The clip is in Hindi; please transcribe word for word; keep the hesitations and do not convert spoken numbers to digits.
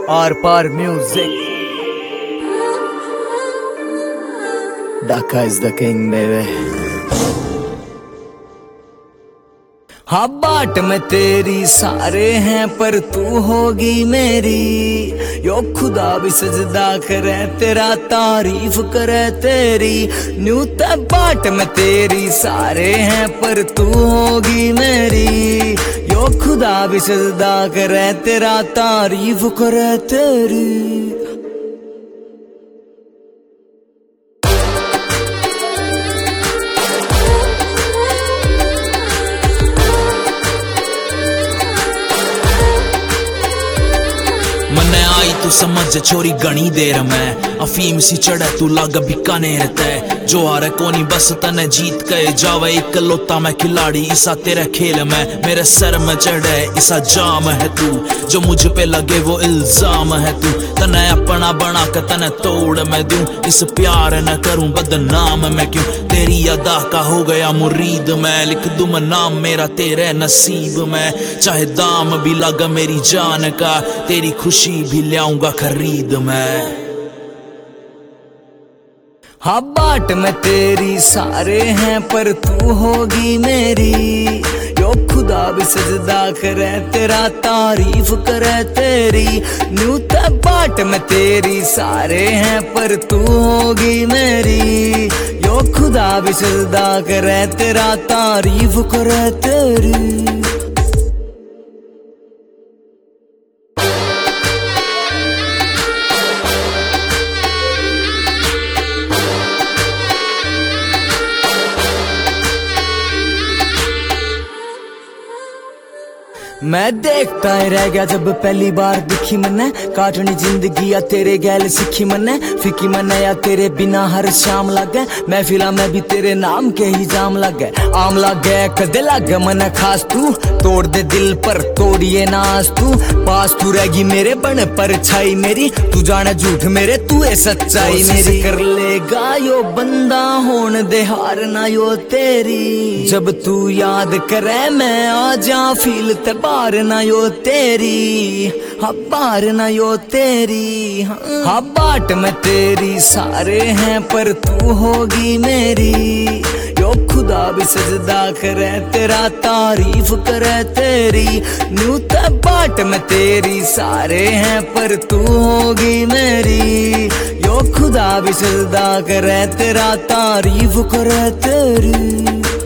आर पार music. Dhaka is the king, baby. हाँ बाट में तेरी सारे हैं पर तू होगी मेरी. यो खुदा भी सजदा करे तेरा, तारीफ करे तेरी. न्यू ते बाट में तेरी सारे हैं पर तू होगी मेरी. यो खुदा भी सजदा करे तेरा, तारीफ करे तेरी. मने आई तू समझ छोरी गणी देर में, अफीम सी चढ़े तू लाग बीकानेर तय. जो हारे कोनी बस तने जीत के जावे, एक लोता मैं खिलाड़ी इसा तेरे खेल में. मेरे सर में चढ़े इसा जाम है तू, जो मुझ पे लगे वो इल्जाम है तू. तने अपना बना के तने तोड़ मैं दूं, इस प्यार न करूं बदनाम मैं क्यों. तेरी अदा का हो गया मुरीद मैं, लिख दूं मैं नाम मेरा तेरे नसीब में. चाहे दाम भी लगा मेरी जान का, तेरी खुशी भी लाऊंगा खरीद मैं. हाँ बाट में तेरी सारे हैं पर तू होगी मेरी. यो खुदा भी सजदा करे तेरा, तारीफ करे तेरी. न्यू ते बाट में तेरी सारे हैं पर तू होगी मेरी. यो खुदा भी सजदा करे तेरा, तारीफ करे तेरी. मैं देखता ही रह गया जब पहली बार दिखी मन्ने. काटनी जिंदगी या तेरे गैल सीखी मन्ने. फिकी मन्ने या तेरे बिना हर शाम लग गए. महफिला में भी तेरे नाम के ही जाम लग गए. आम लग गए कदे लग गए मन्ने खास तू. तोड़ दे दिल पर तोड़िए नास तू. पास तू रहेगी मेरे बन पर छाई मेरी. तू जाने झूठ मेरे तू है सच्चाई मेरी. कर लेगा यो बंदा होन दे हार ना यो तेरी. जब तू याद करे मैं आ जा फील ते बार ना यो तेरी. हाँ बार ना यो तेरी. हाँ बाट में तेरी सारे हैं पर तू होगी मेरी. यो खुदा भी सजदा करे तेरा, तारीफ करे तेरी. न्यू ते बाट में तेरी सारे हैं पर तू होगी मेरी. यो खुदा भी सजदा करे तेरा, तारीफ करे तेरी.